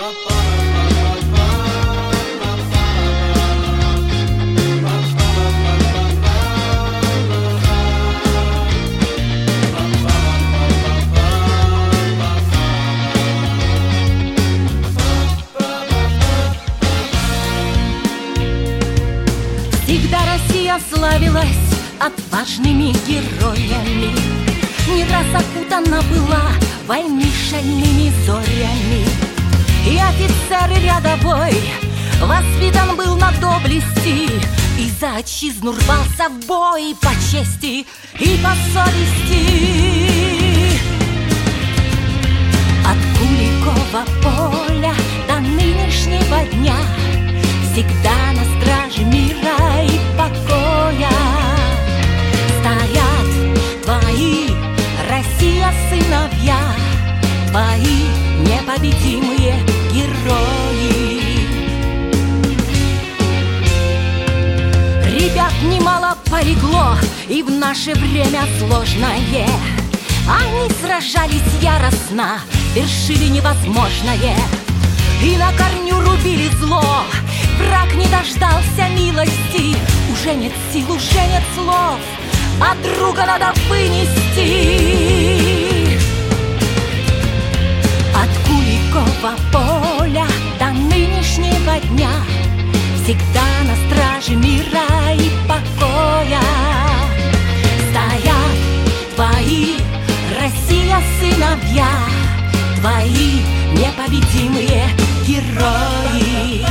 Всегда Россия славилась отважными героями, не раз окутана была войны зорями. И офицер, и рядовой воспитан был на доблести, и за отчизну рвался в бой по чести и по совести. От Куликова поля до нынешнего дня всегда на страже мира и покоя стоят твои, Россия, сыновья, твои непобедимые герои. Ребят немало полегло и в наше время сложное. Они сражались яростно, вершили невозможное и на корню рубили зло. Враг не дождался милости, уже нет сил, уже нет слов, а друга надо вынести. От Куликова поля до нынешнего дня всегда на страже мира и покоя стоят твои, Россия, сыновья, твои непобедимые герои.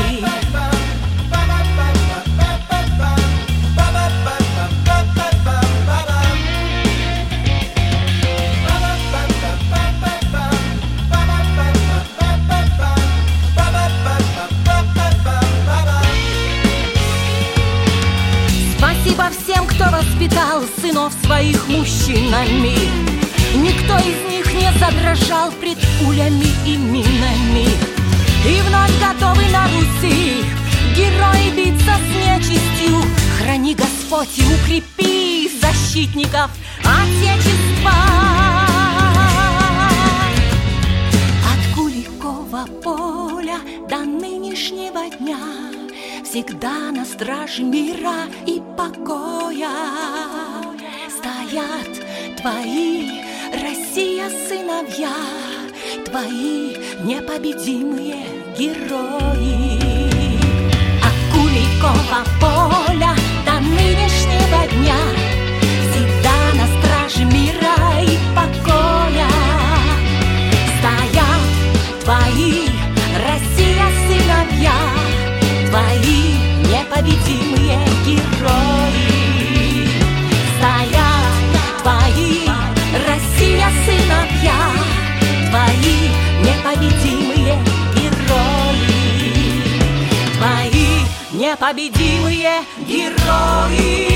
Спасибо всем, кто воспитал сынов своих мужчинами. Никто из них не задрожал пред пулями и минами. И вновь готовы на Руси герои биться с нечистью. Храни, Господь, и укрепи защитников Отечества. От Куликова поля до нынешнего дня всегда на страже мира и покоя стоят твои, Россия, сыновья, твои непобедимые герои. От Куликова поля до нынешнего дня всегда на страже мира и покоя стоят твои, Россия, сыновья, твои непобедимые герои. Стоят твои, Россия, сыновья, твои непобедимые герои. Твои непобедимые герои.